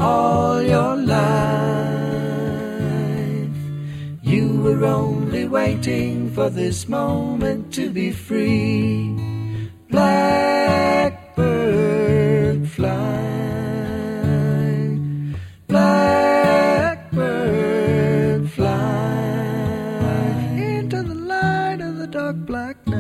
all your life. You were only waiting for this moment to be free. Blackbird fly, blackbird fly into the light of the dark black night.